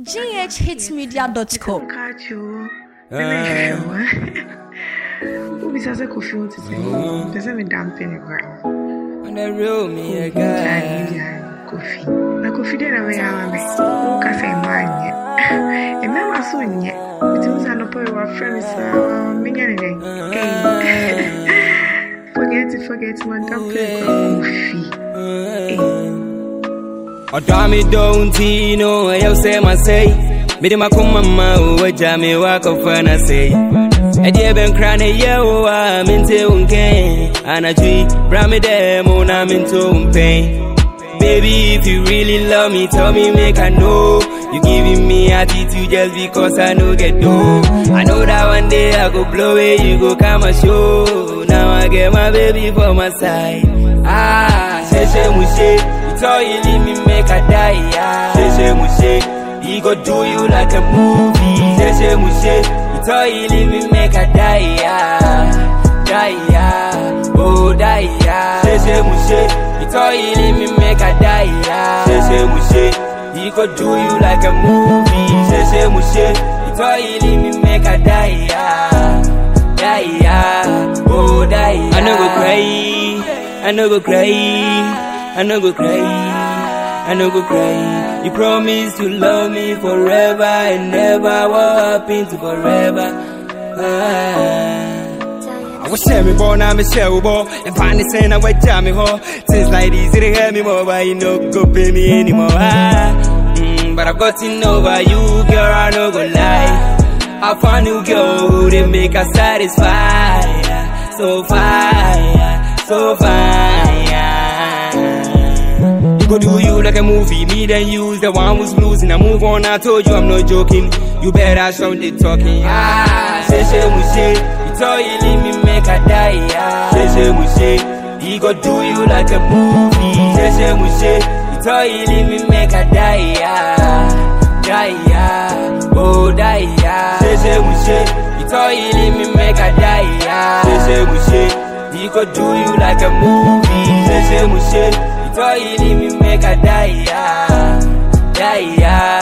ghitsmedia.com. Who is as a coffee to say? Doesn't mean damping ground. And the real me a guy. Coffee. Na coffee then away our me. Who can say mine yet? And never soon yet. It was an opera of friends. Minion. Forget my damping coffee. O dami don't know I say my say. Me de makumama o jame wa ko fana say. E de ben krane ye o a mente unken. Anajui bra me dem o na minto unpen. Baby, if you really love me, tell me make I know. You giving me attitude just because I know get dough. I know that one day I go blow it, you go come and show. Now I get my baby for my side. Sheshe mushe, you tell you leave me make I die. Sheshe mushe, he go do you like a movie. Sheshe mushe, you tell you leave me make I die. Oh die. Sheshe mushe, you tell you leave me make I die. Sheshe mushe, he go do you like a movie. Sheshe mushe, you tell you leave me make I die. Oh die. I no go cry, I no go cry, I no go cry, I no go cry. You promised to love me forever and never. What happened to forever? I was sharing born, I'm a shell ball. And finally saying I went jam me ho. Since like this, it hurt me more, but you know, go pay me anymore. But I've got to know about you, girl, I no go lie. I found a new girl who they make her satisfied. So fire, so fire. You go do you like a movie, me then use the one who's losing. I move on, I told you I'm not joking. You better show the talking. Sheshe mushe, you tell you leave me make I die. Sheshe mushe, he go do you like a movie. Sheshe mushe, you tell you leave me make I die. Oh die. Sheshe mushe, you tell you leave me make I die. Sheshe mushe, he go do you like a movie. Sheshe mushe, you tell you leave me make I die.